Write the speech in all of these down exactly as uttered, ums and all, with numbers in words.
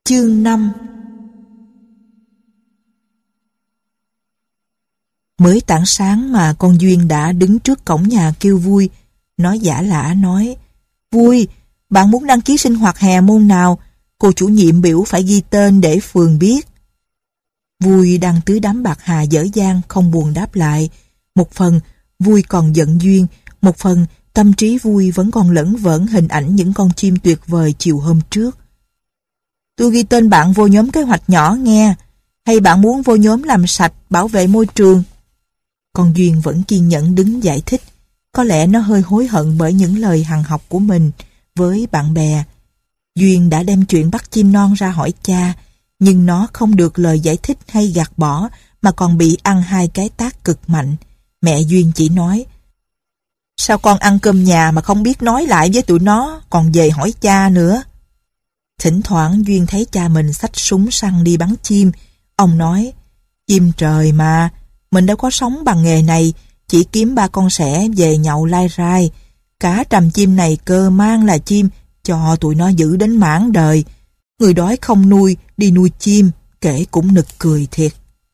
Chương năm. Mới tảng sáng mà con Duyên đã đứng trước cổng nhà kêu Vui. Nó giả lả nói: Vui, bạn muốn đăng ký sinh hoạt hè môn nào? Cô chủ nhiệm biểu phải ghi tên để phường biết. Vui đang tưới đám bạc hà dở dang không buồn đáp lại. Một phần Vui còn giận Duyên, một phần tâm trí Vui vẫn còn lẫn vẩn hình ảnh những con chim tuyệt vời chiều hôm trước. Tôi ghi tên bạn vô nhóm kế hoạch nhỏ nghe. Hay bạn muốn vô nhóm làm sạch, bảo vệ môi trường? Con Duyên vẫn kiên nhẫn đứng giải thích. Có lẽ nó hơi hối hận bởi những lời hằn học của mình với bạn bè. Duyên đã đem chuyện bắt chim non ra hỏi cha, nhưng nó không được lời giải thích hay gạt bỏ, mà còn bị ăn hai cái tát cực mạnh. Mẹ Duyên chỉ nói: Sao con ăn cơm nhà mà không biết nói lại với tụi nó, còn về hỏi cha nữa? Thỉnh thoảng Duyên thấy cha mình xách súng săn đi bắn chim. Ông nói: Chim trời mà, mình đâu có sống bằng nghề này, chỉ kiếm ba con sẻ về nhậu lai rai. Cả trăm chim này cơ mang là chim, cho tụi nó giữ đến mãn đời. Người đói không nuôi, đi nuôi chim, kể cũng nực cười thiệt.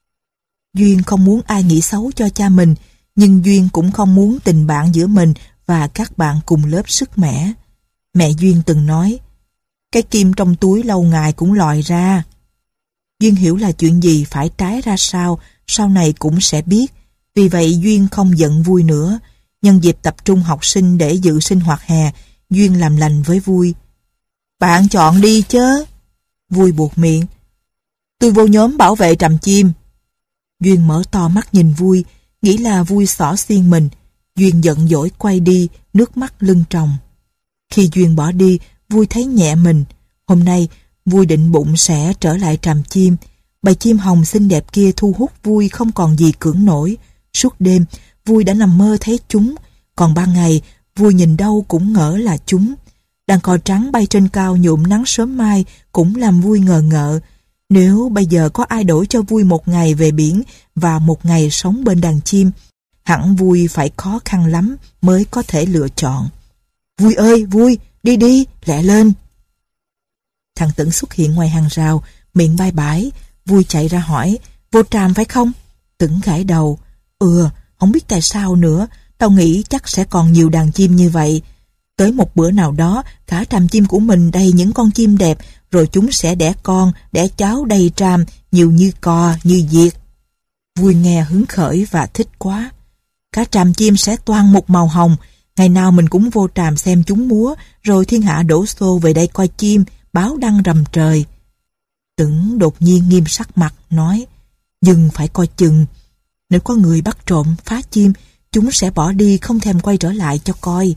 Duyên không muốn ai nghĩ xấu cho cha mình, nhưng Duyên cũng không muốn tình bạn giữa mình và các bạn cùng lớp sứt mẻ. Mẹ Duyên từng nói: Cái kim trong túi lâu ngày cũng lòi ra. Duyên hiểu là chuyện gì phải trái ra sao, sau này cũng sẽ biết. Vì vậy Duyên không giận Vui nữa. Nhân dịp tập trung học sinh để dự sinh hoạt hè, Duyên làm lành với Vui: Bạn chọn đi chớ. Vui buột miệng: Tôi vô nhóm bảo vệ trầm chim. Duyên mở to mắt nhìn Vui, nghĩ là Vui xỏ xiên mình. Duyên giận dỗi quay đi, nước mắt lưng tròng. Khi Duyên bỏ đi, Vui thấy nhẹ mình. Hôm nay Vui định bụng sẽ trở lại tràm chim. Bầy chim hồng xinh đẹp kia thu hút Vui không còn gì cưỡng nổi. Suốt đêm Vui đã nằm mơ thấy chúng, còn ban ngày Vui nhìn đâu cũng ngỡ là chúng. Đàn cò trắng bay trên cao nhuộm nắng sớm mai cũng làm Vui ngờ ngợ. Nếu bây giờ có ai đổi cho Vui một ngày về biển và một ngày sống bên đàn chim, hẳn Vui phải khó khăn lắm mới có thể lựa chọn. Vui ơi, Vui, đi đi, lẹ lên. Thằng Tửng xuất hiện ngoài hàng rào, miệng bay bãi. Vui chạy ra hỏi: Vô tràm phải không? Tửng gãi đầu: Ừ, không biết tại sao nữa. Tao nghĩ chắc sẽ còn nhiều đàn chim như vậy. Tới một bữa nào đó, cả tràm chim của mình đầy những con chim đẹp, rồi chúng sẽ đẻ con, đẻ cháu đầy tràm, nhiều như cò, như diệt. Vui nghe hứng khởi và thích quá. Cả tràm chim sẽ toan một màu hồng. Ngày nào mình cũng vô tràm xem chúng múa, rồi thiên hạ đổ xô về đây coi chim, báo đăng rầm trời. Tửng đột nhiên nghiêm sắc mặt, nói: Nhưng phải coi chừng. Nếu có người bắt trộm, phá chim, chúng sẽ bỏ đi không thèm quay trở lại cho coi.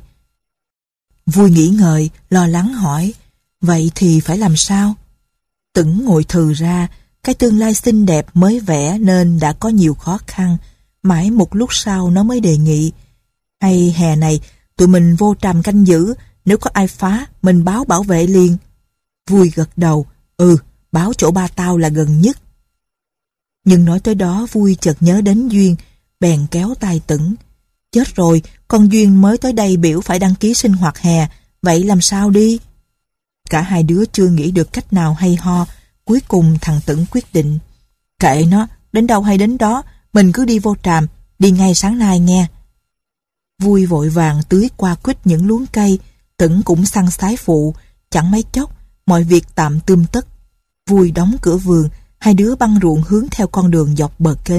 Vui nghĩ ngợi, lo lắng hỏi: Vậy thì phải làm sao? Tửng ngồi thừ ra. Cái tương lai xinh đẹp mới vẽ nên đã có nhiều khó khăn. Mãi một lúc sau nó mới đề nghị: Hay hè này tụi mình vô tràm canh giữ, nếu có ai phá mình báo bảo vệ liền. Vui gật đầu: Ừ, báo chỗ ba tao là gần nhất. Nhưng nói tới đó Vui chợt nhớ đến Duyên, bèn kéo tay Tửng: Chết rồi, con Duyên mới tới đây biểu phải đăng ký sinh hoạt hè, vậy làm sao đi? Cả hai đứa chưa nghĩ được cách nào hay ho. Cuối cùng thằng Tửng quyết định: Kệ nó, đến đâu hay đến đó, mình cứ đi vô tràm, đi ngay sáng nay nghe. Vui vội vàng tưới qua quýt những luống cây. Tửng cũng săn sái phụ. Chẳng mấy chốc mọi việc tạm tươm tất. Vui đóng cửa vườn, hai đứa băng ruộng hướng theo con đường dọc bờ kênh.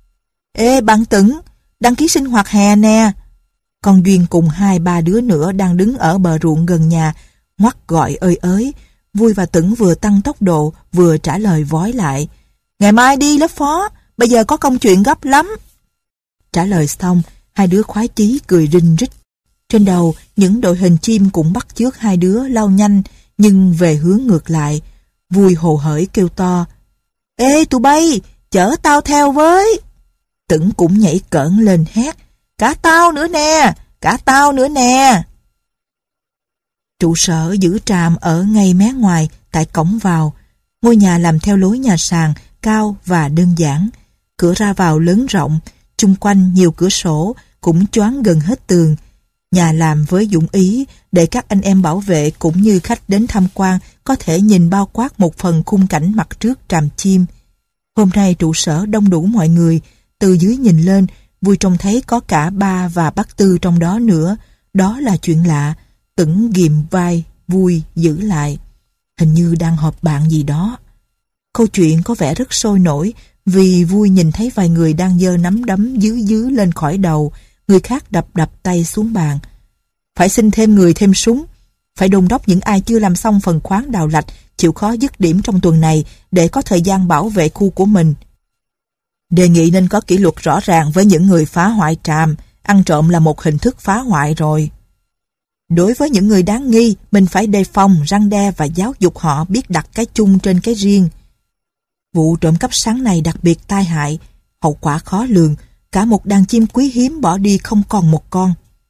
Ê bạn Tửng, đăng ký sinh hoạt hè nè. Con Duyên cùng hai ba đứa nữa đang đứng ở bờ ruộng gần nhà, ngoắt gọi ơi ới. Vui và Tửng vừa tăng tốc độ vừa trả lời vói lại: Ngày mai đi lớp phó, bây giờ có công chuyện gấp lắm. Trả lời xong, hai đứa khoái chí cười rinh rít. Trên đầu, những đội hình chim cũng bắt chước hai đứa lao nhanh, nhưng về hướng ngược lại. Vui hồ hởi kêu to: Ê tụi bay, chở tao theo với. Tửng cũng nhảy cỡn lên hét: Cả tao nữa nè, cả tao nữa nè. Trụ sở giữ tràm ở ngay mé ngoài, tại cổng vào. Ngôi nhà làm theo lối nhà sàn, cao và đơn giản. Cửa ra vào lớn rộng, chung quanh nhiều cửa sổ, cũng choáng gần hết tường. Nhà làm với dũng ý để các anh em bảo vệ cũng như khách đến tham quan có thể nhìn bao quát một phần khung cảnh mặt trước tràm chim. Hôm nay trụ sở đông đủ mọi người, từ dưới nhìn lên, Vui trông thấy có cả ba và bác Tư trong đó nữa. Đó là chuyện lạ. Tửng ghìm vai Vui giữ lại. Hình như đang họp bạn gì đó. Câu chuyện có vẻ rất sôi nổi vì Vui nhìn thấy vài người đang giơ nắm đấm dứ dứ lên khỏi đầu, người khác đập đập tay xuống bàn. Phải xin thêm người thêm súng, phải đôn đốc những ai chưa làm xong phần khoán đào lạch chịu khó dứt điểm trong tuần này để có thời gian bảo vệ khu của mình. Đề nghị nên có kỷ luật rõ ràng với những người phá hoại tràm, ăn trộm là một hình thức phá hoại rồi. Đối với những người đáng nghi, mình phải đề phòng, răn đe và giáo dục họ biết đặt cái chung trên cái riêng. Vụ trộm cắp sáng này đặc biệt tai hại, hậu quả khó lường, cả một đàn chim quý hiếm bỏ đi không còn một con.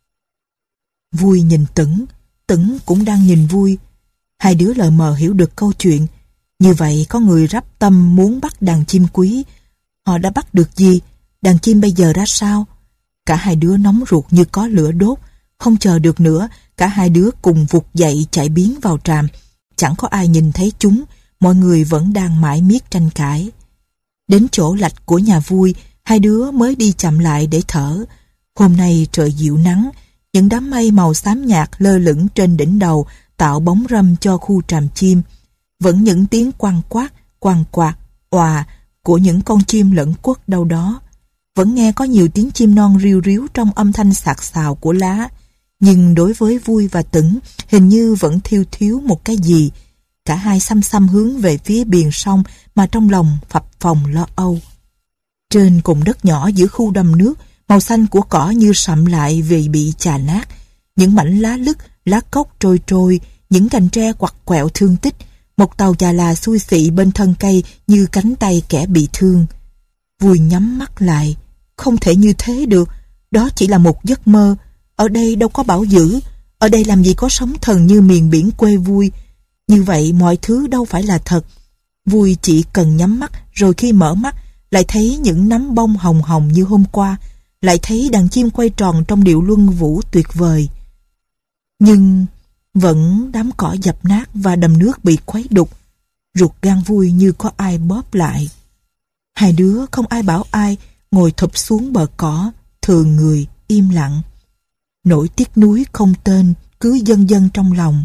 Vui nhìn Tửng, Tửng cũng đang nhìn Vui. Hai đứa lờ mờ hiểu được câu chuyện. Như vậy có người rắp tâm muốn bắt đàn chim quý. Họ đã bắt được gì? Đàn chim bây giờ ra sao? Cả hai đứa nóng ruột như có lửa đốt. Không chờ được nữa, cả hai đứa cùng vụt dậy chạy biến vào tràm. Chẳng có ai nhìn thấy chúng, mọi người vẫn đang mãi miết tranh cãi. Đến chỗ lạch của nhà Vui, hai đứa mới đi chậm lại để thở. Hôm nay trời dịu nắng, những đám mây màu xám nhạt lơ lửng trên đỉnh đầu tạo bóng râm cho khu tràm chim. Vẫn những tiếng quăng quát, quăng quạt, òa của những con chim lẫn quất đâu đó. Vẫn nghe có nhiều tiếng chim non riu ríu trong âm thanh xạc xào của lá. Nhưng đối với Vui và Tửng, hình như vẫn thiếu thiếu một cái gì. Cả hai xăm xăm hướng về phía biển sông mà trong lòng phập phồng lo âu. Trên cùng đất nhỏ giữa khu đầm nước, màu xanh của cỏ như sậm lại vì bị chà nát. Những mảnh lá lứt, lá cốc trôi trôi, những cành tre quặt quẹo thương tích. Một tàu chà là xui xị bên thân cây như cánh tay kẻ bị thương. Vui nhắm mắt lại. Không thể như thế được. Đó chỉ là một giấc mơ. Ở đây đâu có bảo dữ. Ở đây làm gì có sóng thần như miền biển quê Vui. Như vậy mọi thứ đâu phải là thật. Vui chỉ cần nhắm mắt, rồi khi mở mắt lại thấy những nắm bông hồng hồng như hôm qua, lại thấy đàn chim quay tròn trong điệu luân vũ tuyệt vời. Nhưng vẫn đám cỏ dập nát và đầm nước bị khuấy đục. Ruột gan Vui như có ai bóp lại. Hai đứa không ai bảo ai, ngồi thụp xuống bờ cỏ, thường người im lặng. Nỗi tiếc nuối không tên cứ dâng dâng trong lòng.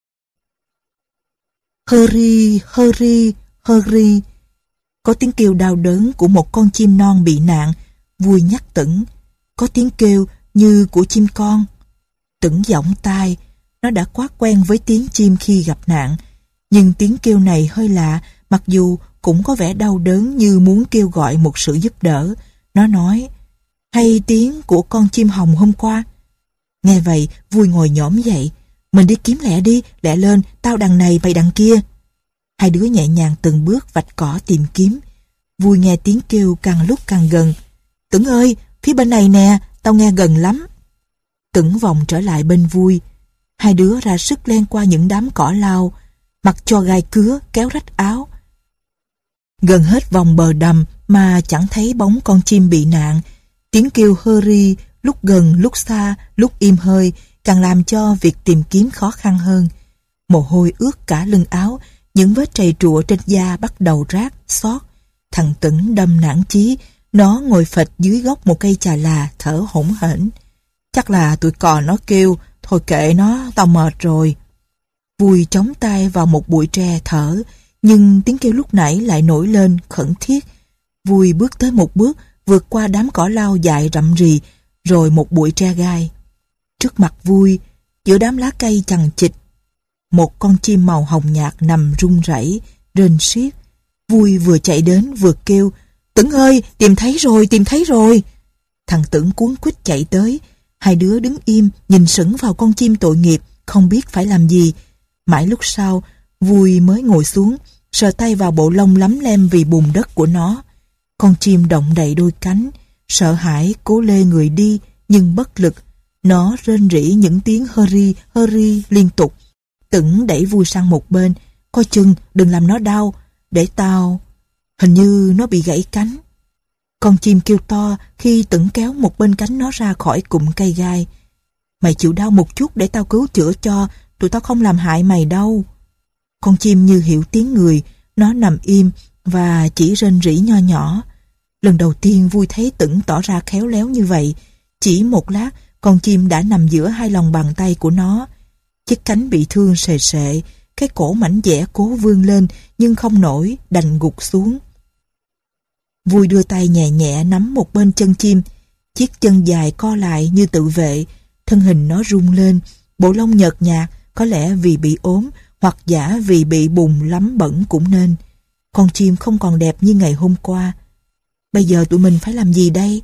Hurry, hurry, hurry. Có tiếng kêu đau đớn của một con chim non bị nạn. Vui nhắc Tửng. Có tiếng kêu như của chim con. Tửng giỏng tai. Nó đã quá quen với tiếng chim khi gặp nạn. Nhưng tiếng kêu này hơi lạ, mặc dù cũng có vẻ đau đớn như muốn kêu gọi một sự giúp đỡ. Nó nói, hay tiếng của con chim hồng hôm qua. Nghe vậy, Vui ngồi nhổm dậy. Mình đi kiếm lẹ đi, lẹ lên, tao đằng này mày đằng kia. Hai đứa nhẹ nhàng từng bước vạch cỏ tìm kiếm. Vui nghe tiếng kêu càng lúc càng gần. Tửng ơi, phía bên này nè, tao nghe gần lắm. Tửng vòng trở lại bên Vui. Hai đứa ra sức len qua những đám cỏ lau, mặc cho gai cứa kéo rách áo. Gần hết vòng bờ đầm mà chẳng thấy bóng con chim bị nạn. Tiếng kêu hurry lúc gần lúc xa, lúc im hơi càng làm cho việc tìm kiếm khó khăn hơn. Mồ hôi ướt cả lưng áo, những vết trầy trụa trên da bắt đầu rát, xót. Thằng Tửng đâm nản chí, nó ngồi phịch dưới gốc một cây chà là thở hổn hển. Chắc là tụi cò nó kêu, thôi kệ nó, tao mệt rồi. Vui chống tay vào một bụi tre thở, nhưng tiếng kêu lúc nãy lại nổi lên khẩn thiết. Vui bước tới một bước, vượt qua đám cỏ lau dại rậm rì, rồi một bụi tre gai. Trước mặt Vui, giữa đám lá cây chằng chịt, một con chim màu hồng nhạt nằm rung rẩy, rên xiết. Vui vừa chạy đến vừa kêu, Tửng ơi, tìm thấy rồi, tìm thấy rồi. Thằng Tửng cuống quýt chạy tới. Hai đứa đứng im, nhìn sững vào con chim tội nghiệp, không biết phải làm gì. Mãi lúc sau, Vui mới ngồi xuống, sờ tay vào bộ lông lấm lem vì bùn đất của nó. Con chim động đậy đôi cánh, sợ hãi cố lê người đi, nhưng bất lực. Nó rên rỉ những tiếng hurry, hurry liên tục. Tửng đẩy Vui sang một bên, coi chừng đừng làm nó đau, để tao... Hình như nó bị gãy cánh. Con chim kêu to khi Tửng kéo một bên cánh nó ra khỏi cụm cây gai. Mày chịu đau một chút để tao cứu chữa cho, tụi tao không làm hại mày đâu. Con chim như hiểu tiếng người, nó nằm im và chỉ rên rỉ nho nhỏ. Lần đầu tiên Vui thấy Tửng tỏ ra khéo léo như vậy. Chỉ một lát, con chim đã nằm giữa hai lòng bàn tay của nó. Chiếc cánh bị thương sề sệ, cái cổ mảnh dẻ cố vươn lên nhưng không nổi, đành gục xuống. Vui đưa tay nhẹ nhẹ nắm một bên chân chim. Chiếc chân dài co lại như tự vệ, thân hình nó rung lên, bộ lông nhợt nhạt, có lẽ vì bị ốm hoặc giả vì bị bùn lắm bẩn cũng nên. Con chim không còn đẹp như ngày hôm qua. Bây giờ tụi mình phải làm gì đây?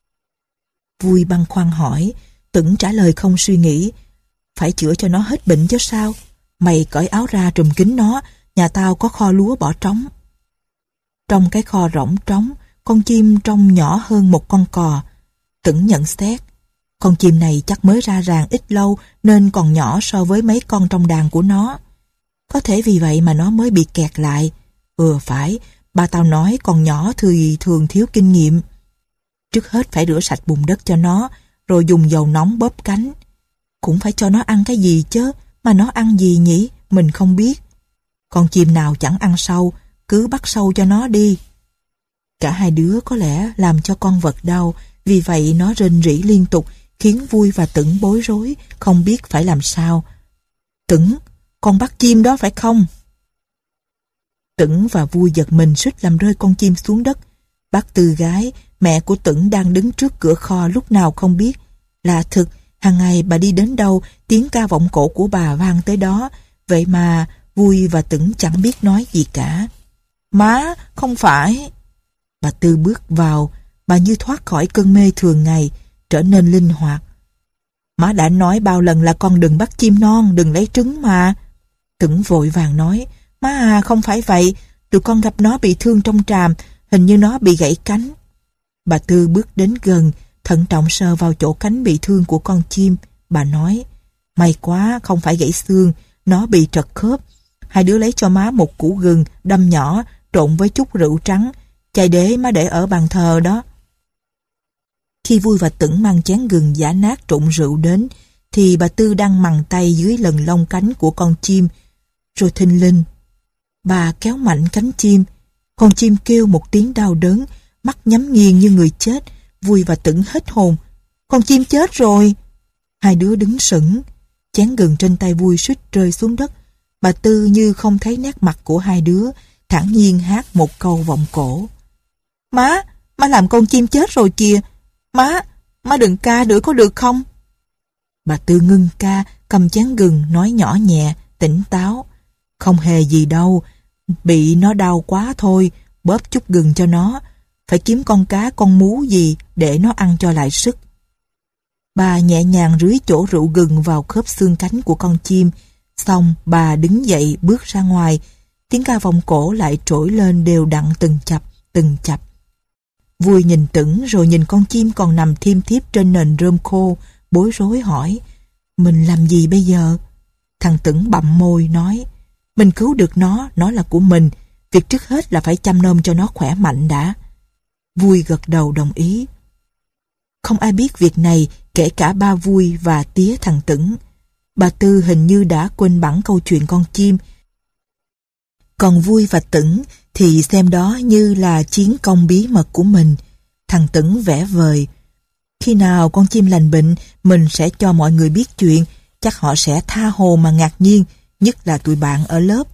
Vui băn khoăn hỏi. Tửng trả lời không suy nghĩ. Phải chữa cho nó hết bệnh chứ sao? Mày cởi áo ra trùm kín nó, nhà tao có kho lúa bỏ trống. Trong cái kho rỗng trống, con chim trông nhỏ hơn một con cò. Tửng nhận xét, con chim này chắc mới ra ràng ít lâu nên còn nhỏ so với mấy con trong đàn của nó. Có thể vì vậy mà nó mới bị kẹt lại. Ừ phải, ba tao nói còn nhỏ thì thường thiếu kinh nghiệm. Trước hết phải rửa sạch bùn đất cho nó, rồi dùng dầu nóng bóp cánh. Cũng phải cho nó ăn cái gì chứ, mà nó ăn gì nhỉ, mình không biết. Con chim nào chẳng ăn sâu, cứ bắt sâu cho nó đi. Cả hai đứa có lẽ làm cho con vật đau, vì vậy nó rên rỉ liên tục, khiến Vui và Tửng bối rối, không biết phải làm sao. Tửng, con bắt chim đó phải không? Tửng và Vui giật mình suýt làm rơi con chim xuống đất. Bác Tư gái, mẹ của Tửng đang đứng trước cửa kho lúc nào không biết. Lạ thực, hàng ngày bà đi đến đâu, tiếng ca vọng cổ của bà vang tới đó. Vậy mà Vui và Tửng chẳng biết nói gì cả. Má, không phải. Bà Tư bước vào, bà như thoát khỏi cơn mê thường ngày, trở nên linh hoạt. Má đã nói bao lần là con đừng bắt chim non, đừng lấy trứng mà. Tửng vội vàng nói, má à, không phải vậy, tụi con gặp nó bị thương trong tràm, hình như nó bị gãy cánh. Bà Tư bước đến gần, thận trọng sờ vào chỗ cánh bị thương của con chim. Bà nói, may quá, không phải gãy xương, nó bị trật khớp. Hai đứa lấy cho má một củ gừng, đâm nhỏ, trộn với chút rượu trắng, chai đế má để ở bàn thờ đó. Khi Vui và Tửng mang chén gừng giã nát trộn rượu đến, thì bà Tư đang mằn tay dưới lần lông cánh của con chim. Rồi thình lình, bà kéo mạnh cánh chim. Con chim kêu một tiếng đau đớn, mắt nhắm nghiền như người chết. Vui và Tửng hết hồn. Con chim chết rồi. Hai đứa đứng sững. Chén gừng trên tay Vui suýt rơi xuống đất. Bà Tư như không thấy nét mặt của hai đứa, thản nhiên hát một câu vọng cổ. Má, má làm con chim chết rồi kìa. Má, má đừng ca nữa có được không? Bà Tư ngưng ca, cầm chén gừng nói nhỏ nhẹ, tỉnh táo. Không hề gì đâu, bị nó đau quá thôi, bóp chút gừng cho nó. Phải kiếm con cá, con mú gì để nó ăn cho lại sức. Bà nhẹ nhàng rưới chỗ rượu gừng vào khớp xương cánh của con chim. Xong bà đứng dậy bước ra ngoài. Tiếng ca vọng cổ lại trỗi lên đều đặn từng chập, từng chập. Vui nhìn Tửng rồi nhìn con chim còn nằm thiêm thiếp trên nền rơm khô, bối rối hỏi, mình làm gì bây giờ? Thằng Tửng bặm môi nói, mình cứu được nó, nó là của mình, việc trước hết là phải chăm nom cho nó khỏe mạnh đã. Vui gật đầu đồng ý. Không ai biết việc này kể cả ba Vui và tía thằng Tửng. Bà Tư hình như đã quên bẵng câu chuyện con chim. Còn Vui và Tửng thì xem đó như là chiến công bí mật của mình. Thằng Tửng vẽ vời, khi nào con chim lành bệnh, mình sẽ cho mọi người biết chuyện, chắc họ sẽ tha hồ mà ngạc nhiên, nhất là tụi bạn ở lớp.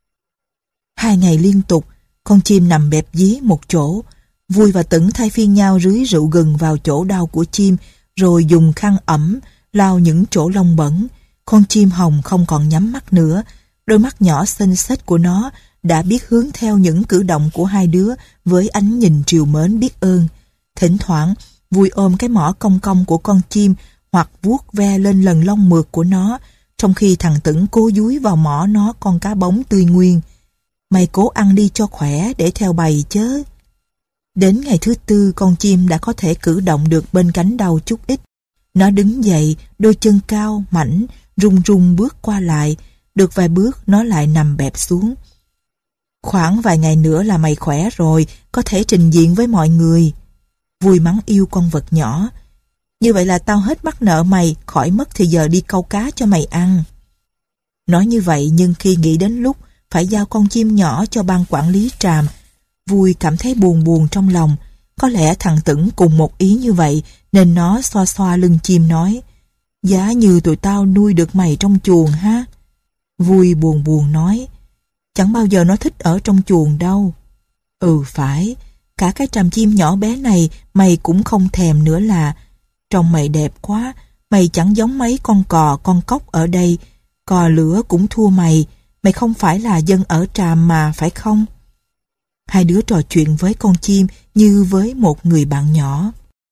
Hai ngày liên tục, con chim nằm bẹp dí một chỗ. Vui và Tửng thay phiên nhau rưới rượu gừng vào chỗ đau của chim, rồi dùng khăn ẩm lau những chỗ lông bẩn. Con chim hồng không còn nhắm mắt nữa, đôi mắt nhỏ xinh xếch của nó đã biết hướng theo những cử động của hai đứa với ánh nhìn trìu mến biết ơn. Thỉnh thoảng, Vui ôm cái mỏ cong cong của con chim hoặc vuốt ve lên lần lông mượt của nó, trong khi thằng Tửng cố dúi vào mỏ nó con cá bóng tươi nguyên. Mày cố ăn đi cho khỏe để theo bầy chớ. Đến ngày thứ tư, con chim đã có thể cử động được bên cánh đầu chút ít. Nó đứng dậy, đôi chân cao, mảnh, rung rung bước qua lại. Được vài bước, nó lại nằm bẹp xuống. Khoảng vài ngày nữa là mày khỏe rồi, có thể trình diện với mọi người. Vui mắng yêu con vật nhỏ. Như vậy là tao hết mắc nợ mày, khỏi mất thì giờ đi câu cá cho mày ăn. Nói như vậy nhưng khi nghĩ đến lúc phải giao con chim nhỏ cho ban quản lý tràm, Vui cảm thấy buồn buồn trong lòng. Có lẽ thằng Tửng cùng một ý như vậy nên nó xoa xoa lưng chim nói: giá như tụi tao nuôi được mày trong chuồng ha. Vui buồn buồn nói: chẳng bao giờ nó thích ở trong chuồng đâu. Ừ phải, cả cái tràm chim nhỏ bé này mày cũng không thèm nữa là. Trông mày đẹp quá, mày chẳng giống mấy con cò con cóc ở đây. Cò lửa cũng thua mày, mày không phải là dân ở tràm mà phải không? Hai đứa trò chuyện với con chim như với một người bạn nhỏ.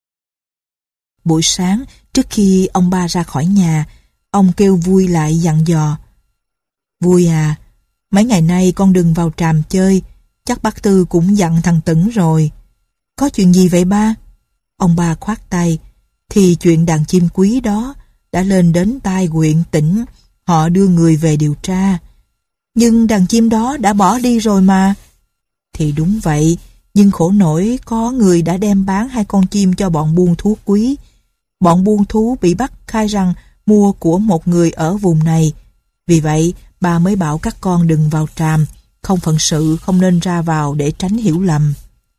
Buổi sáng, trước khi ông ba ra khỏi nhà, ông kêu Vui lại dặn dò: Vui à, mấy ngày nay con đừng vào tràm chơi, chắc bác Tư cũng dặn thằng Tửng rồi. Có chuyện gì vậy ba? Ông ba khoát tay: thì chuyện đàn chim quý đó đã lên đến tai huyện tỉnh, họ đưa người về điều tra. Nhưng đàn chim đó đã bỏ đi rồi mà. Thì đúng vậy, nhưng khổ nổi có người đã đem bán hai con chim cho bọn buôn thú quý. Bọn buôn thú bị bắt khai rằng mua của một người ở vùng này. Vì vậy, bà mới bảo các con đừng vào tràm, không phận sự không nên ra vào để tránh hiểu lầm.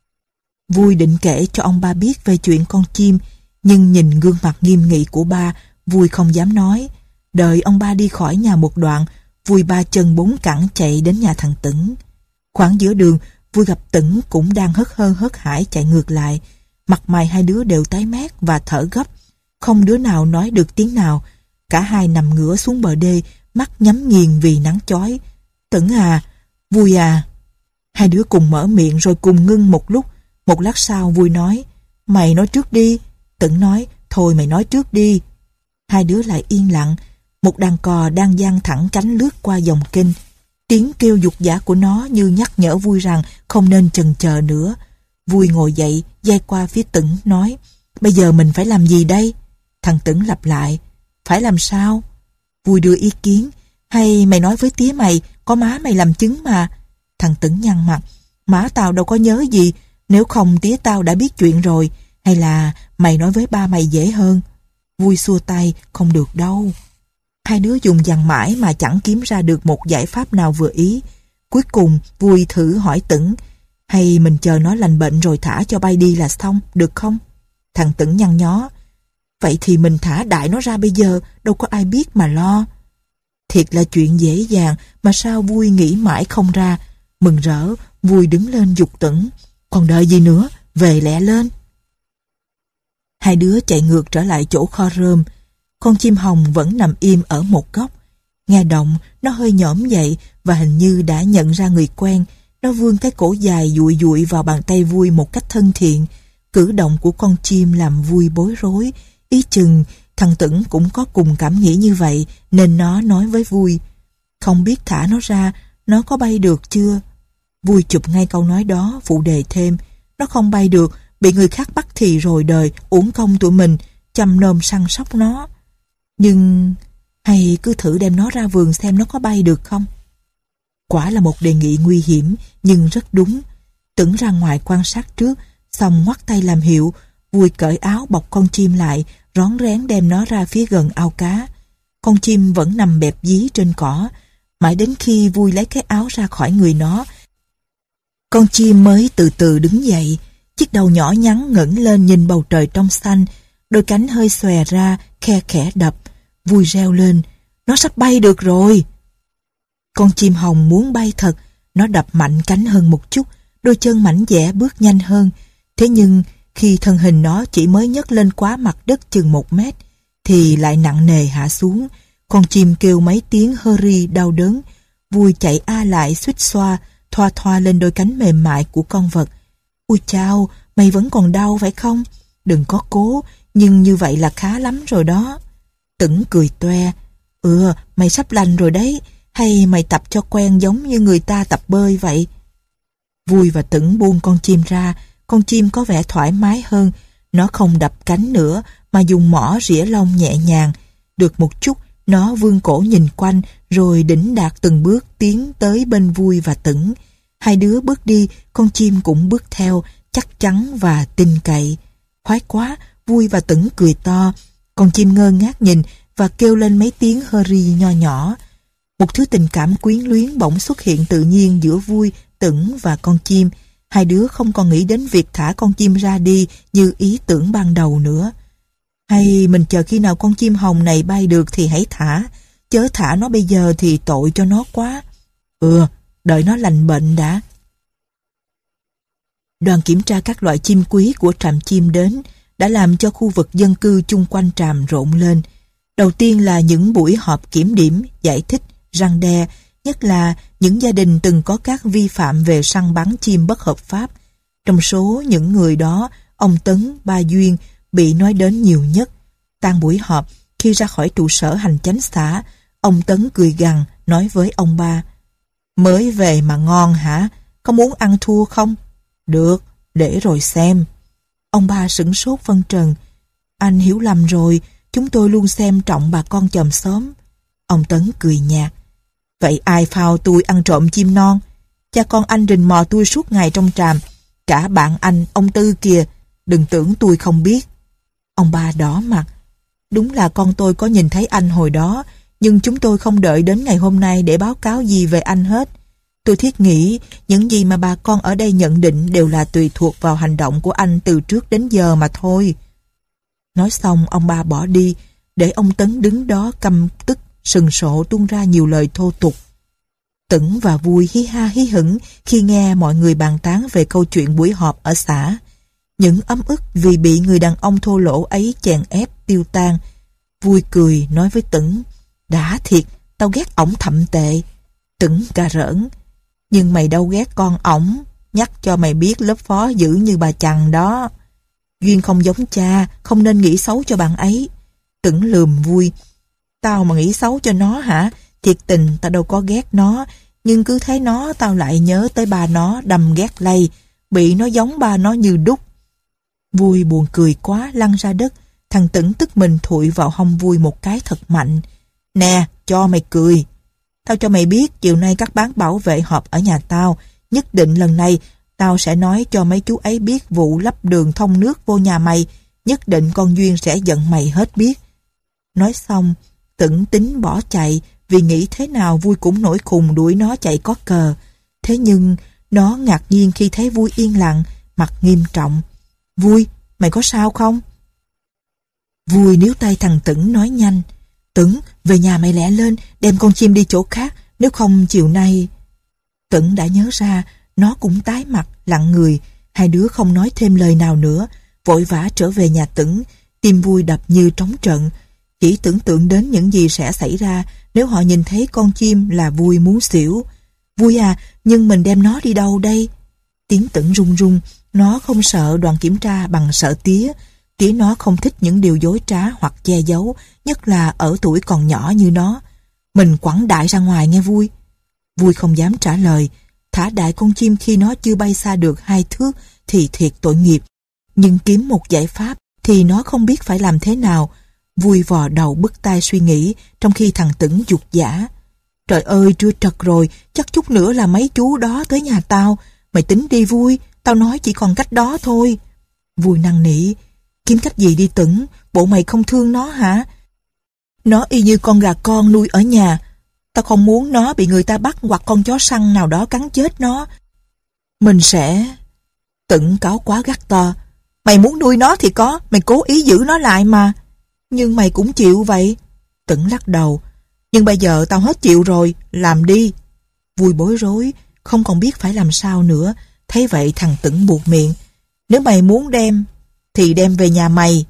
Vui định kể cho ông ba biết về chuyện con chim, nhưng nhìn gương mặt nghiêm nghị của ba, Vui không dám nói. Đợi ông ba đi khỏi nhà một đoạn, Vui ba chân bốn cẳng chạy đến nhà thằng Tửng. Khoảng giữa đường, Vui gặp Tửng cũng đang hớt hơ hớt hải chạy ngược lại. Mặt mày hai đứa đều tái mét và thở gấp, không đứa nào nói được tiếng nào. Cả hai nằm ngửa xuống bờ đê, mắt nhắm nghiền vì nắng chói. Tửng à, Vui à. Hai đứa cùng mở miệng rồi cùng ngưng một lúc. Một lát sau Vui nói: mày nói trước đi. Tửng nói: thôi mày nói trước đi. Hai đứa lại yên lặng. Một đàn cò đang dang thẳng cánh lướt qua dòng kênh. Tiếng kêu dục dã của nó như nhắc nhở Vui rằng không nên chần chờ nữa. Vui ngồi dậy, giây qua phía Tửng nói: bây giờ mình phải làm gì đây? Thằng Tửng lặp lại: phải làm sao? Vui đưa ý kiến: hay mày nói với tía mày, có má mày làm chứng mà. Thằng Tửng nhăn mặt: má tao đâu có nhớ gì, nếu không tía tao đã biết chuyện rồi. Hay là mày nói với ba mày dễ hơn? Vui xua tay: không được đâu. Hai đứa dùng dằn mãi mà chẳng kiếm ra được một giải pháp nào vừa ý. Cuối cùng Vui thử hỏi Tửng: hay mình chờ nó lành bệnh rồi thả cho bay đi là xong, được không? Thằng Tửng nhăn nhó: vậy thì mình thả đại nó ra bây giờ, đâu có ai biết mà lo. Thiệt là chuyện dễ dàng mà sao Vui nghĩ mãi không ra. Mừng rỡ, Vui đứng lên giục Tửng: còn đợi gì nữa, về lẹ lên. Hai đứa chạy ngược trở lại chỗ kho rơm. Con chim hồng vẫn nằm im ở một góc. Nghe động, nó hơi nhổm dậy và hình như đã nhận ra người quen. Nó vươn cái cổ dài dụi dụi vào bàn tay Vui một cách thân thiện. Cử động của con chim làm Vui bối rối. Ý chừng thằng Tửng cũng có cùng cảm nghĩ như vậy, nên nó nói với Vui: không biết thả nó ra, nó có bay được chưa? Vui chụp ngay câu nói đó, phụ đề thêm: nó không bay được, bị người khác bắt thì rồi đời, uổng công tụi mình chăm nom săn sóc nó. Nhưng hay cứ thử đem nó ra vườn xem nó có bay được không? Quả là một đề nghị nguy hiểm, nhưng rất đúng. Tửng ra ngoài quan sát trước, xong ngoắt tay làm hiệu. Vui cởi áo bọc con chim lại, rón rén đem nó ra phía gần ao cá. Con chim vẫn nằm bẹp dí trên cỏ. Mãi đến khi Vui lấy cái áo ra khỏi người nó, con chim mới từ từ đứng dậy. Chiếc đầu nhỏ nhắn ngẩng lên nhìn bầu trời trong xanh, đôi cánh hơi xòe ra, khe khẽ đập. Vui reo lên: nó sắp bay được rồi. Con chim hồng muốn bay thật. Nó đập mạnh cánh hơn một chút, đôi chân mảnh dẻ bước nhanh hơn. Thế nhưng khi thân hình nó chỉ mới nhấc lên quá mặt đất chừng một mét, thì lại nặng nề hạ xuống. Con chim kêu mấy tiếng hơ ri đau đớn. Vui chạy a lại xuýt xoa, thoa thoa lên đôi cánh mềm mại của con vật. Ui chao, mày vẫn còn đau phải không? Đừng có cố, nhưng như vậy là khá lắm rồi đó. Tửng cười toe: ừ, mày sắp lành rồi đấy. Hay mày tập cho quen giống như người ta tập bơi vậy? Vui và Tửng buông con chim ra. Con chim có vẻ thoải mái hơn. Nó không đập cánh nữa mà dùng mỏ rỉa lông nhẹ nhàng. Được một chút, nó vươn cổ nhìn quanh rồi đỉnh đạt từng bước tiến tới bên Vui và Tửng. Hai đứa bước đi, con chim cũng bước theo, chắc chắn và tin cậy. Khoái quá, Vui và Tửng cười to. Con chim ngơ ngác nhìn và kêu lên mấy tiếng hơ ri nho nhỏ. Một thứ tình cảm quyến luyến bỗng xuất hiện tự nhiên giữa Vui, Tửng và con chim. Hai đứa không còn nghĩ đến việc thả con chim ra đi như ý tưởng ban đầu nữa. Hay mình chờ khi nào con chim hồng này bay được thì hãy thả, chớ thả nó bây giờ thì tội cho nó quá. Ừ, đợi nó lành bệnh đã. Đoàn kiểm tra các loại chim quý của trạm chim đến đã làm cho khu vực dân cư chung quanh trạm rộn lên. Đầu tiên là những buổi họp kiểm điểm, giải thích, răn đe, nhất là những gia đình từng có các vi phạm về săn bắn chim bất hợp pháp. Trong số những người đó, ông Tấn, ba Duyên bị nói đến nhiều nhất. Tan buổi họp, khi ra khỏi trụ sở hành chánh xã, ông Tấn cười gằn nói với ông Ba: mới về mà ngon hả? Có muốn ăn thua không? Được, để rồi xem. Ông Ba sửng sốt phân trần: anh hiểu lầm rồi, chúng tôi luôn xem trọng bà con chòm xóm. Ông Tấn cười nhạt: vậy ai phao tôi ăn trộm chim non? Cha con anh rình mò tôi suốt ngày trong tràm. Cả bạn anh, ông Tư kìa, đừng tưởng tôi không biết. Ông Ba đỏ mặt: đúng là con tôi có nhìn thấy anh hồi đó, nhưng chúng tôi không đợi đến ngày hôm nay để báo cáo gì về anh hết. Tôi thiết nghĩ những gì mà bà con ở đây nhận định đều là tùy thuộc vào hành động của anh từ trước đến giờ mà thôi. Nói xong ông Ba bỏ đi, để ông Tấn đứng đó căm tức, sừng sộ tuôn ra nhiều lời thô tục. Tửng và Vui hí ha hí hửng khi nghe mọi người bàn tán về câu chuyện buổi họp ở xã. Những ấm ức vì bị người đàn ông thô lỗ ấy chèn ép tiêu tan. Vui cười nói với Tửng: đã thiệt, tao ghét ổng thậm tệ. Tửng cà rỡn: nhưng mày đâu ghét con ổng, nhắc cho mày biết lớp phó dữ như bà chằn đó. Duyên không giống cha, không nên nghĩ xấu cho bạn ấy. Tửng lườm Vui: tao mà nghĩ xấu cho nó hả? Thiệt tình tao đâu có ghét nó, nhưng cứ thấy nó tao lại nhớ tới ba nó đâm ghét lây, bị nó giống ba nó như đúc. Vui buồn cười quá lăn ra đất. Thằng Tửng tức mình thụi vào hông Vui một cái thật mạnh. Nè, cho mày cười. Tao cho mày biết chiều nay các bán bảo vệ họp ở nhà tao. Nhất định lần này tao sẽ nói cho mấy chú ấy biết vụ lắp đường thông nước vô nhà mày. Nhất định con Duyên sẽ giận mày hết biết. Nói xong, Tửng tính bỏ chạy vì nghĩ thế nào Vui cũng nổi khùng đuổi nó chạy có cờ. Thế nhưng nó ngạc nhiên khi thấy Vui yên lặng, mặt nghiêm trọng. Vui, mày có sao không? Vui níu tay thằng Tửng nói nhanh: Tửng, về nhà mày lẹ lên, đem con chim đi chỗ khác, nếu không chiều nay... Tửng đã nhớ ra, nó cũng tái mặt, lặng người. Hai đứa không nói thêm lời nào nữa, vội vã trở về nhà Tửng. Tim Vui đập như trống trận, chỉ tưởng tượng đến những gì sẽ xảy ra nếu họ nhìn thấy con chim là Vui muốn xỉu. Vui à, nhưng mình đem nó đi đâu đây? Tiếng Tửng run run. Nó không sợ đoàn kiểm tra bằng sợ tía. Tía nó không thích những điều dối trá hoặc che giấu, nhất là ở tuổi còn nhỏ như nó. Mình quẳng đại ra ngoài nghe Vui. Vui không dám trả lời. Thả đại con chim khi nó chưa bay xa được hai thước thì thiệt tội nghiệp. Nhưng kiếm một giải pháp thì nó không biết phải làm thế nào. Vui vò đầu bứt tai suy nghĩ, trong khi thằng Tửng giục giã: trời ơi, trưa trật rồi, chắc chút nữa là mấy chú đó tới nhà tao. Mày tính đi Vui, tao nói chỉ còn cách đó thôi. Vui năn nỉ: kiếm cách gì đi Tửng, bộ mày không thương nó hả? Nó y như con gà con nuôi ở nhà. Tao không muốn nó bị người ta bắt hoặc con chó săn nào đó cắn chết nó. Mình sẽ... Tửng cáo quá gắt to: mày muốn nuôi nó thì có, mày cố ý giữ nó lại mà. Nhưng mày cũng chịu vậy. Tửng lắc đầu: nhưng bây giờ tao hết chịu rồi, làm đi. Vui bối rối, không còn biết phải làm sao nữa. Thấy vậy thằng Tửng buột miệng: nếu mày muốn đem thì đem về nhà mày.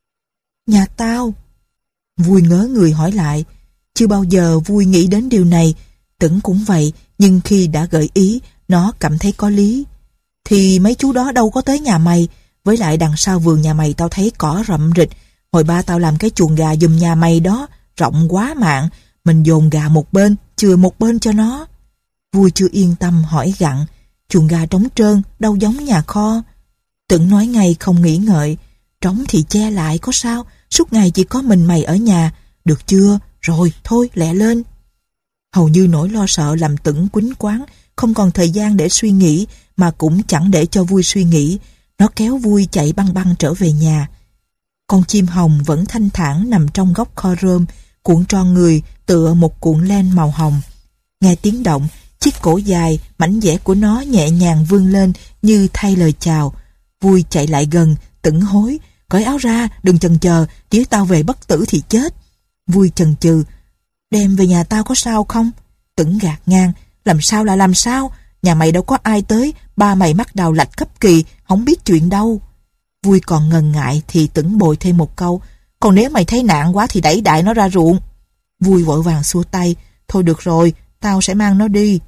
Nhà tao? Vui ngớ người hỏi lại. Chưa bao giờ Vui nghĩ đến điều này. Tửng cũng vậy, nhưng khi đã gợi ý, nó cảm thấy có lý. Thì mấy chú đó đâu có tới nhà mày. Với lại đằng sau vườn nhà mày tao thấy cỏ rậm rịch. Hồi ba tao làm cái chuồng gà giùm nhà mày đó, rộng quá mạng. Mình dồn gà một bên, chừa một bên cho nó. Vui chưa yên tâm hỏi gặn: chuồng gà trống trơn, đâu giống nhà kho. Tửng nói ngay không nghĩ ngợi: trống thì che lại có sao, suốt ngày chỉ có mình mày ở nhà. Được chưa? Rồi, thôi lẹ lên. Hầu như nỗi lo sợ làm Tửng quýnh quáng, không còn thời gian để suy nghĩ, mà cũng chẳng để cho Vui suy nghĩ. Nó kéo Vui chạy băng băng trở về nhà. Con chim hồng vẫn thanh thản nằm trong góc kho rơm, cuộn tròn người tựa một cuộn len màu hồng. Nghe tiếng động, chiếc cổ dài, mảnh dẻ của nó nhẹ nhàng vươn lên như thay lời chào. Vui chạy lại gần, tửng hối. Cởi áo ra, đừng chần chờ, tía tao về bất tử thì chết. Vui chần chừ. Đem về nhà tao có sao không? Tửng gạt ngang. Làm sao là làm sao? Nhà mày đâu có ai tới, ba mày mắc đào lạch cấp kỳ, không biết chuyện đâu. Vui còn ngần ngại thì Tửng bồi thêm một câu. Còn nếu mày thấy nạn quá thì đẩy đại nó ra ruộng. Vui vội vàng xua tay. Thôi được rồi, tao sẽ mang nó đi.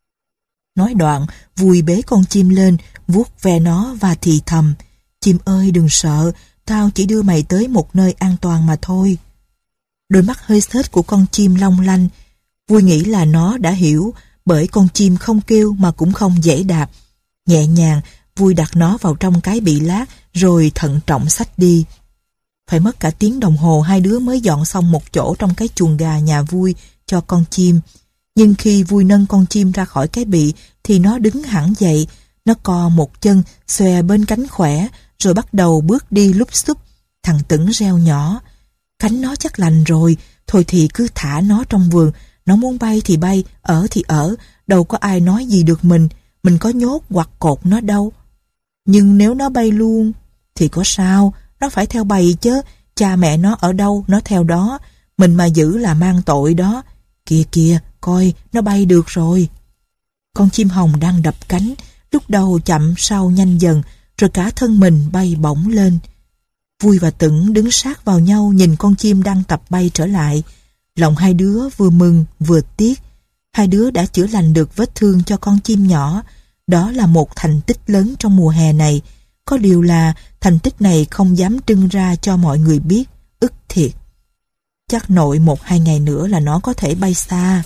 Nói đoạn, Vui bế con chim lên, vuốt ve nó và thì thầm. Chim ơi đừng sợ, tao chỉ đưa mày tới một nơi an toàn mà thôi. Đôi mắt hơi xếch của con chim long lanh. Vui nghĩ là nó đã hiểu, bởi con chim không kêu mà cũng không dễ đạp. Nhẹ nhàng, Vui đặt nó vào trong cái bị lát, rồi thận trọng xách đi. Phải mất cả tiếng đồng hồ hai đứa mới dọn xong một chỗ trong cái chuồng gà nhà Vui cho con chim. Nhưng khi Vui nâng con chim ra khỏi cái bị thì nó đứng hẳn dậy. Nó co một chân, xòe bên cánh khỏe, rồi bắt đầu bước đi lúp xúp. Thằng Tửng reo nhỏ. Cánh nó chắc lành rồi, thôi thì cứ thả nó trong vườn. Nó muốn bay thì bay, ở thì ở, đâu có ai nói gì được mình. Mình có nhốt hoặc cột nó đâu. Nhưng nếu nó bay luôn thì có sao, nó phải theo bầy chứ. Cha mẹ nó ở đâu, nó theo đó. Mình mà giữ là mang tội đó. Kìa kìa, coi, nó bay được rồi. Con chim hồng đang đập cánh, lúc đầu chậm sau nhanh dần, rồi cả thân mình bay bổng lên. Vui và Tửng đứng sát vào nhau nhìn con chim đang tập bay trở lại. Lòng hai đứa vừa mừng vừa tiếc. Hai đứa đã chữa lành được vết thương cho con chim nhỏ. Đó là một thành tích lớn trong mùa hè này. Có điều là thành tích này không dám trưng ra cho mọi người biết, ức thiệt. Chắc nội một hai ngày nữa là nó có thể bay xa.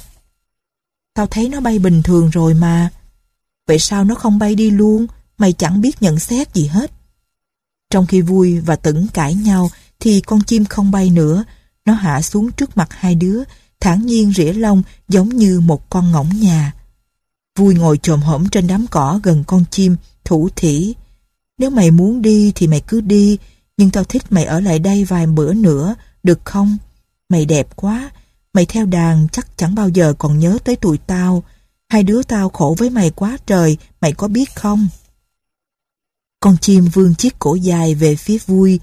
Tao thấy nó bay bình thường rồi mà. Vậy sao nó không bay đi luôn? Mày chẳng biết nhận xét gì hết. Trong khi Vui và Tửng cãi nhau thì con chim không bay nữa. Nó hạ xuống trước mặt hai đứa, thản nhiên rỉa lông giống như một con ngỗng nhà. Vui ngồi chồm hổm trên đám cỏ gần con chim, thủ thỉ. Nếu mày muốn đi thì mày cứ đi, nhưng tao thích mày ở lại đây vài bữa nữa, được không? Mày đẹp quá, mày theo đàn chắc chẳng bao giờ còn nhớ tới tụi tao. Hai đứa tao khổ với mày quá trời, mày có biết không? Con chim vươn chiếc cổ dài về phía Vui.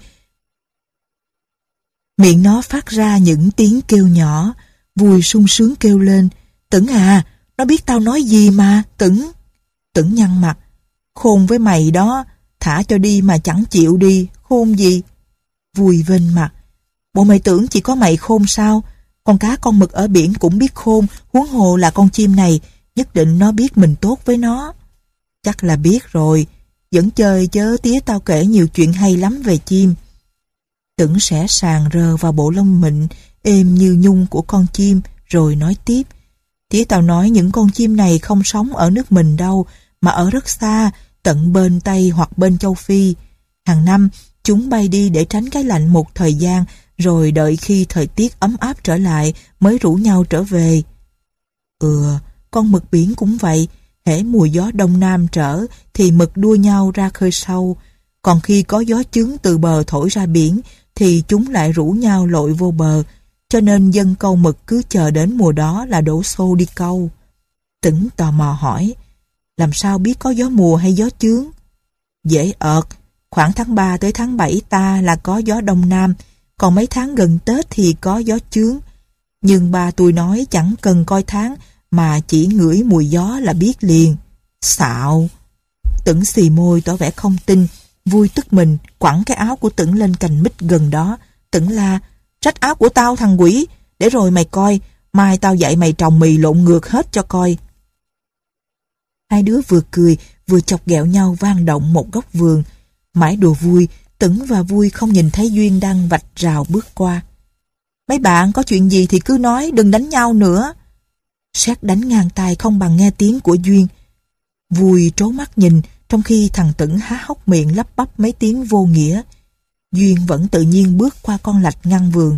Miệng nó phát ra những tiếng kêu nhỏ. Vui sung sướng kêu lên. Tửng à, nó biết tao nói gì mà, Tửng. Tửng nhăn mặt. Khôn với mày đó, thả cho đi mà chẳng chịu đi, khôn gì? Vui vênh mặt. Bộ mày tưởng chỉ có mày khôn sao? Con cá con mực ở biển cũng biết khôn, huống hồ là con chim này, nhất định nó biết mình tốt với nó. Chắc là biết rồi, vẫn chơi chớ tía tao kể nhiều chuyện hay lắm về chim. Tửng sẻ sàng rờ vào bộ lông mịn, êm như nhung của con chim, rồi nói tiếp. Tía tao nói những con chim này không sống ở nước mình đâu, mà ở rất xa, tận bên Tây hoặc bên châu Phi. Hàng năm, chúng bay đi để tránh cái lạnh một thời gian, rồi đợi khi thời tiết ấm áp trở lại mới rủ nhau trở về. Ừ, con mực biển cũng vậy, hễ mùa gió đông nam trở thì mực đua nhau ra khơi sâu, còn khi có gió chướng từ bờ thổi ra biển thì chúng lại rủ nhau lội vô bờ, cho nên dân câu mực cứ chờ đến mùa đó là đổ xô đi câu. Tửng tò mò hỏi, làm sao biết có gió mùa hay gió chướng? Dễ ợt, khoảng tháng ba tới tháng bảy ta là có gió đông nam, còn mấy tháng gần Tết thì có gió chướng. Nhưng ba tôi nói chẳng cần coi tháng mà chỉ ngửi mùi gió là biết liền. Xạo. Tửng xì môi tỏ vẻ không tin. Vui tức mình quẳng cái áo của Tửng lên cành mít gần đó. Tửng la, rách áo của tao thằng quỷ, để rồi mày coi, mai tao dạy mày trồng mì lộn ngược hết cho coi. Hai đứa vừa cười vừa chọc ghẹo nhau vang động một góc vườn. Mãi đùa vui, Tửng và Vui không nhìn thấy Duyên đang vạch rào bước qua. Mấy bạn có chuyện gì thì cứ nói, đừng đánh nhau nữa. Sét đánh ngang tai không bằng nghe tiếng của Duyên. Vui trố mắt nhìn, trong khi thằng Tửng há hốc miệng lắp bắp mấy tiếng vô nghĩa. Duyên vẫn tự nhiên bước qua con lạch ngăn vườn.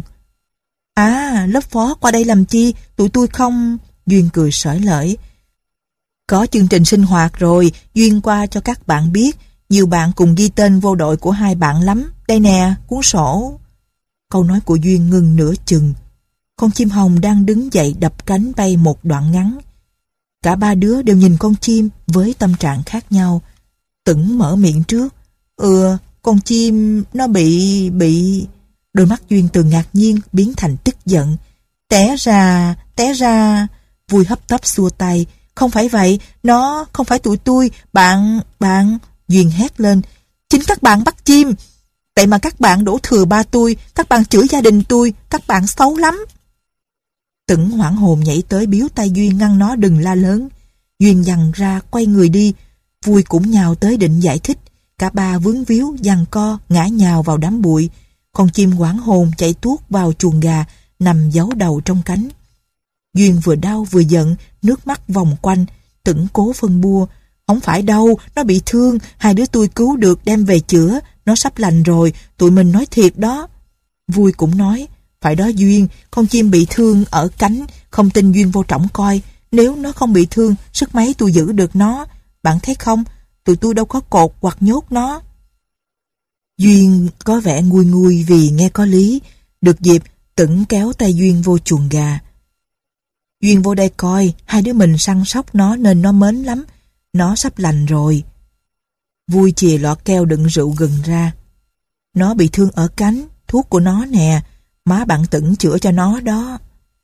À, lớp phó qua đây làm chi, tụi tôi không... Duyên cười sởi lởi. Có chương trình sinh hoạt rồi, Duyên qua cho các bạn biết. Nhiều bạn cùng ghi tên vô đội của hai bạn lắm. đây nè, cuốn sổ. Câu nói của Duyên ngừng nửa chừng. Con chim hồng đang đứng dậy đập cánh bay một đoạn ngắn. Cả ba đứa đều nhìn con chim với tâm trạng khác nhau. Tửng mở miệng trước. Ừ, con chim nó bị... bị... Đôi mắt Duyên từ ngạc nhiên biến thành tức giận. Té ra, té ra... Vui hấp tấp xua tay. Không phải vậy, nó không phải tụi tôi, bạn, bạn... Duyên hét lên. Chính các bạn bắt chim. Vậy mà các bạn đổ thừa ba tôi, các bạn chửi gia đình tôi, các bạn xấu lắm. Tửng hoảng hồn nhảy tới biếu tay Duyên ngăn nó đừng la lớn. Duyên giằng ra quay người đi. Vui cũng nhào tới định giải thích. Cả ba vướng víu, giằng co, ngã nhào vào đám bụi. Con chim hoảng hồn chạy tuốt vào chuồng gà, nằm giấu đầu trong cánh. Duyên vừa đau vừa giận, nước mắt vòng quanh. Tửng cố phân bua. Không phải đâu, nó bị thương, hai đứa tôi cứu được đem về chữa, nó sắp lành rồi, tụi mình nói thiệt đó. Vui cũng nói, phải đó Duyên, con chim bị thương ở cánh, không tin Duyên vô trọng coi, nếu nó không bị thương, sức mấy tôi giữ được nó, bạn thấy không, tụi tôi đâu có cột hoặc nhốt nó. Duyên có vẻ nguôi nguôi vì nghe có lý, được dịp Tửng kéo tay Duyên vô chuồng gà. Duyên vô đây coi, hai đứa mình săn sóc nó nên nó mến lắm, nó sắp lành rồi. Vui chìa lọ keo đựng rượu gừng ra. Nó bị thương ở cánh, thuốc của nó nè, má bạn Tửng chữa cho nó đó.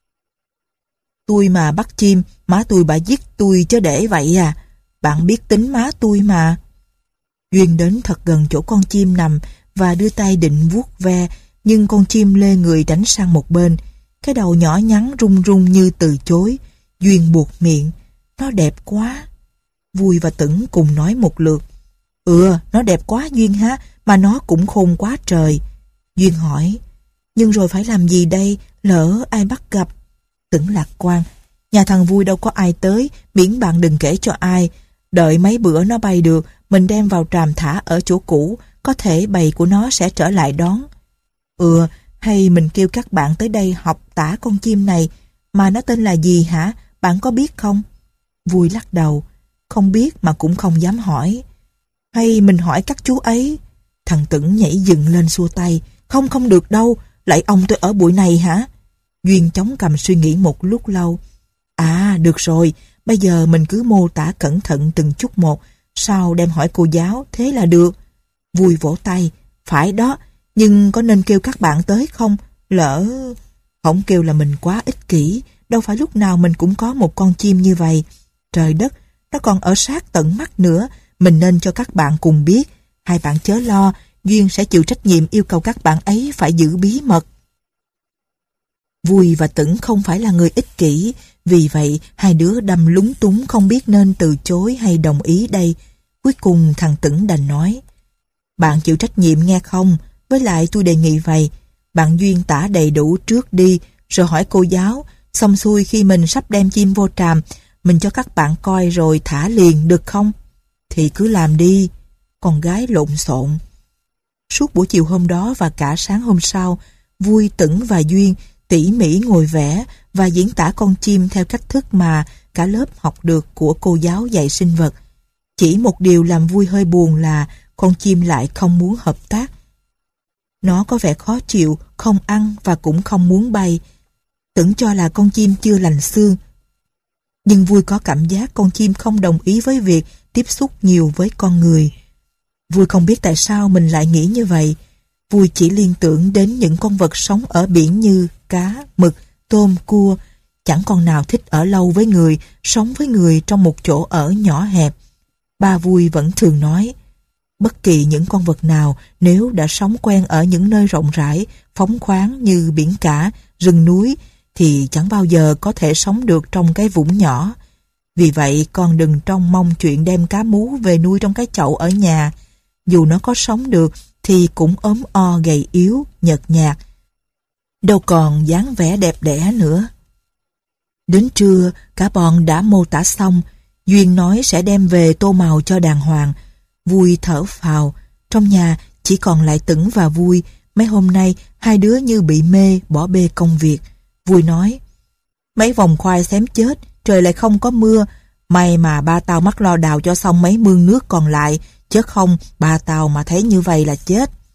Tôi mà bắt chim, má tôi bà giết tôi chứ để vậy à, bạn biết tính má tôi mà. Duyên đến thật gần chỗ con chim nằm và đưa tay định vuốt ve, nhưng con chim lê người tránh sang một bên. Cái đầu nhỏ nhắn rung rung như từ chối. Duyên buột miệng. Nó đẹp quá. Vui và Tửng cùng nói một lượt. Ừ, nó đẹp quá Duyên ha, mà nó cũng khôn quá trời. Duyên hỏi, nhưng rồi phải làm gì đây, lỡ ai bắt gặp? Tửng lạc quan, nhà thằng Vui đâu có ai tới, miễn bạn đừng kể cho ai. Đợi mấy bữa nó bay được, mình đem vào tràm thả ở chỗ cũ, có thể bầy của nó sẽ trở lại đón. Ừ, hay mình kêu các bạn tới đây học tả con chim này, mà nó tên là gì hả, bạn có biết không? Vui lắc đầu, không biết mà cũng không dám hỏi. Hay mình hỏi các chú ấy? Thằng Tửng nhảy dựng lên xua tay. Không không được đâu, lại ông tôi ở bụi này hả? Duyên chống cằm suy nghĩ một lúc lâu. À được rồi, bây giờ mình cứ mô tả cẩn thận từng chút một, sau đem hỏi cô giáo, thế là được. Vui vỗ tay. Phải đó, nhưng có nên kêu các bạn tới không? Lỡ... Không kêu là mình quá ích kỷ, đâu phải lúc nào mình cũng có một con chim như vậy. Trời đất, nó còn ở sát tận mắt nữa, mình nên cho các bạn cùng biết. Hai bạn chớ lo, Duyên sẽ chịu trách nhiệm yêu cầu các bạn ấy phải giữ bí mật. Vui và Tửng không phải là người ích kỷ, vì vậy hai đứa đâm lúng túng không biết nên từ chối hay đồng ý đây. Cuối cùng thằng Tửng đành nói, bạn chịu trách nhiệm nghe không? Với lại tôi đề nghị vậy, bạn Duyên tả đầy đủ trước đi, rồi hỏi cô giáo, xong xuôi khi mình sắp đem chim vô tràm, mình cho các bạn coi rồi thả liền được không? Thì cứ làm đi. Con gái lộn xộn. Suốt buổi chiều hôm đó và cả sáng hôm sau, Vui, Tửng và Duyên tỉ mỉ ngồi vẽ và diễn tả con chim theo cách thức mà cả lớp học được của cô giáo dạy sinh vật. Chỉ một điều làm Vui hơi buồn là con chim lại không muốn hợp tác. Nó có vẻ khó chịu, không ăn và cũng không muốn bay. Tửng cho là con chim chưa lành xương. Nhưng Vui có cảm giác con chim không đồng ý với việc tiếp xúc nhiều với con người. Vui không biết tại sao mình lại nghĩ như vậy. Vui chỉ liên tưởng đến những con vật sống ở biển như cá, mực, tôm, cua. Chẳng con nào thích ở lâu với người, sống với người trong một chỗ ở nhỏ hẹp. Ba Vui vẫn thường nói, bất kỳ những con vật nào nếu đã sống quen ở những nơi rộng rãi, phóng khoáng như biển cả, rừng núi, thì chẳng bao giờ có thể sống được trong cái vũng nhỏ. Vì vậy con đừng trông mong chuyện đem cá mú về nuôi trong cái chậu ở nhà. Dù nó có sống được thì cũng ốm o gầy yếu, nhợt nhạt. Đâu còn dáng vẻ đẹp đẽ nữa. Đến trưa, cả bọn đã mô tả xong. Duyên nói sẽ đem về tô màu cho đàng hoàng. Vui thở phào. Trong nhà chỉ còn lại Tửng và Vui. Mấy hôm nay hai đứa như bị mê, bỏ bê công việc. Vui nói, mấy vòng khoai xém chết, trời lại không có mưa. May mà ba tao mắc lo đào cho xong mấy mương nước còn lại, chứ không ba tao mà thấy như vậy là chết.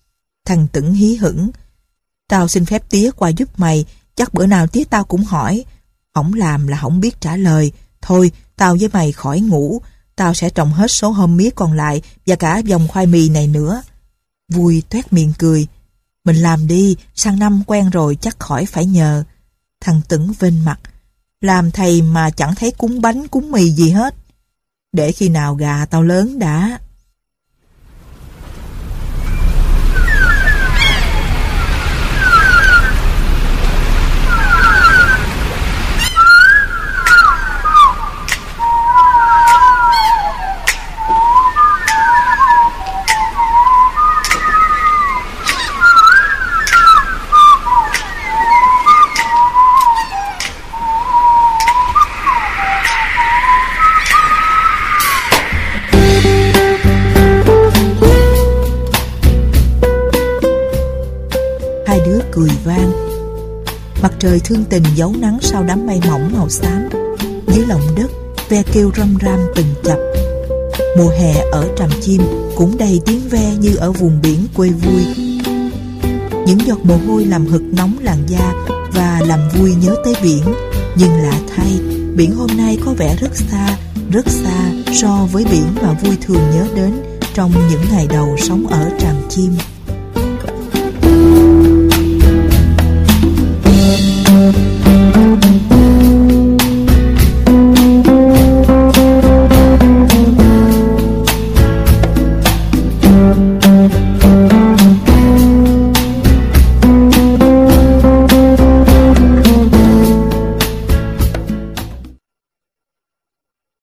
Thằng Tửng hí hửng. Tao xin phép tía qua giúp mày, chắc bữa nào tía tao cũng hỏi. Hổng làm là hổng biết trả lời. Thôi, tao với mày khỏi ngủ, tao sẽ trồng hết số hôm mía còn lại và cả vòng khoai mì này nữa. Vui toét miệng cười. Mình làm đi, sang năm quen rồi chắc khỏi phải nhờ. Thằng Tửng vênh mặt. Làm thầy mà chẳng thấy cúng bánh cúng mì gì hết. Để khi nào gà tao lớn đã. Cười vang. Mặt trời thương tình giấu nắng sau đám mây mỏng màu xám. Dưới lòng đất ve kêu râm ram từng chập. Mùa hè ở Tràm Chim cũng đầy tiếng ve như ở vùng biển quê Vui. Những giọt mồ hôi làm hực nóng làn da và làm Vui nhớ tới biển. Nhưng lạ thay, biển hôm nay có vẻ rất xa, rất xa so với biển mà Vui thường nhớ đến trong những ngày đầu sống ở Tràm Chim.